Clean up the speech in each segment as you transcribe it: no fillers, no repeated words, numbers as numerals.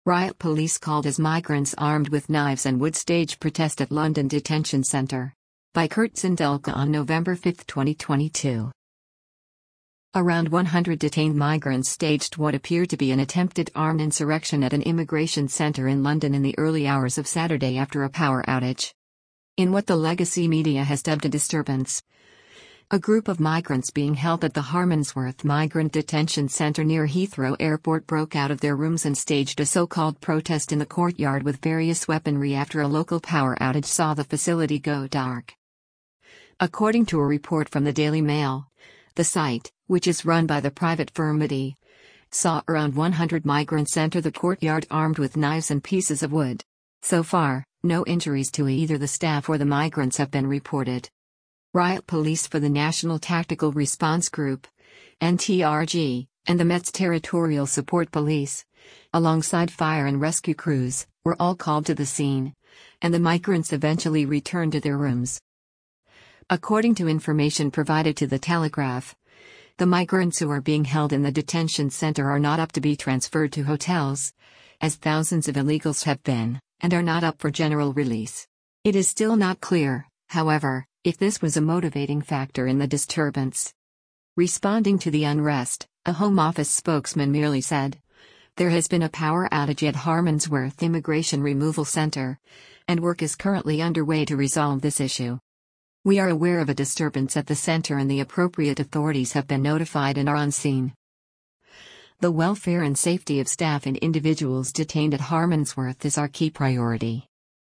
Riot police called as migrants armed with knives and would stage protest at London Detention Centre. By Kurt Zindelka on November 5, 2022. Around 100 detained migrants staged what appeared to be an attempted armed insurrection at an immigration centre in London in the early hours of Saturday after a power outage. In what the legacy media has dubbed a disturbance, a group of migrants being held at the Harmondsworth Migrant Detention Centre near Heathrow Airport broke out of their rooms and staged a so-called protest in the courtyard with various weaponry after a local power outage saw the facility go dark. According to a report from the Daily Mail, the site, which is run by the private firm Midi, saw around 100 migrants enter the courtyard armed with knives and pieces of wood. So far, no injuries to either the staff or the migrants have been reported. Riot police for the National Tactical Response Group, NTRG, and the Met's Territorial Support Police, alongside fire and rescue crews, were all called to the scene, and the migrants eventually returned to their rooms. According to information provided to The Telegraph, the migrants who are being held in the detention center are not up to be transferred to hotels, as thousands of illegals have been, and are not up for general release. It is still not clear, however, if this was a motivating factor in the disturbance. Responding to the unrest, a Home Office spokesman merely said, "There has been a power outage at Harmondsworth Immigration Removal Center, and work is currently underway to resolve this issue. We are aware of a disturbance at the center and the appropriate authorities have been notified and are on scene. The welfare and safety of staff and individuals detained at Harmondsworth is our key priority."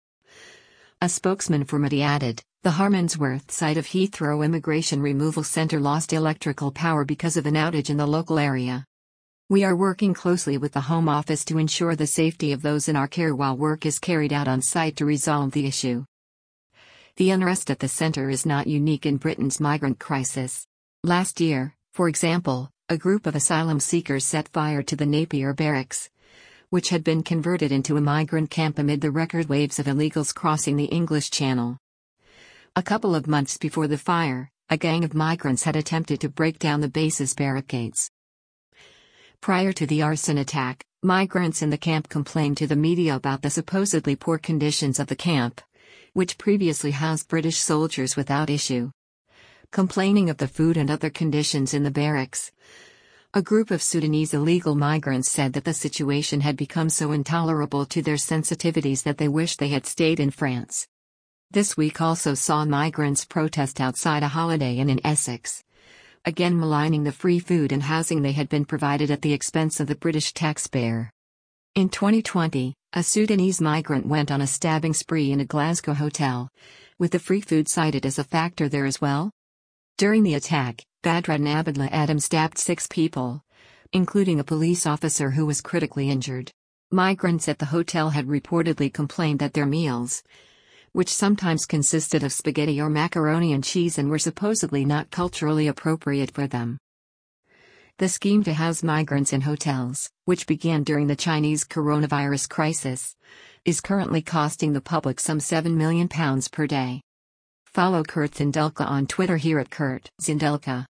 A spokesman for Midi added, "The Harmondsworth site of Heathrow Immigration Removal Centre lost electrical power because of an outage in the local area. We are working closely with the Home Office to ensure the safety of those in our care while work is carried out on site to resolve the issue." The unrest at the centre is not unique in Britain's migrant crisis. Last year, for example, a group of asylum seekers set fire to the Napier Barracks, which had been converted into a migrant camp amid the record waves of illegals crossing the English Channel. A couple of months before the fire, a gang of migrants had attempted to break down the base's barricades. Prior to the arson attack, migrants in the camp complained to the media about the supposedly poor conditions of the camp, which previously housed British soldiers without issue. Complaining of the food and other conditions in the barracks, a group of Sudanese illegal migrants said that the situation had become so intolerable to their sensitivities that they wished they had stayed in France. This week also saw migrants protest outside a Holiday Inn in Essex, again maligning the free food and housing they had been provided at the expense of the British taxpayer. In 2020, a Sudanese migrant went on a stabbing spree in a Glasgow hotel, with the free food cited as a factor there as well. During the attack, Badruddin Abdullah Adam stabbed 6 people, including a police officer who was critically injured. Migrants at the hotel had reportedly complained that their meals, which sometimes consisted of spaghetti or macaroni and cheese and were supposedly not culturally appropriate for them. The scheme to house migrants in hotels, which began during the Chinese coronavirus crisis, is currently costing the public some £7 million per day. Follow Kurt Zindelka on Twitter here at Kurt Zindelka.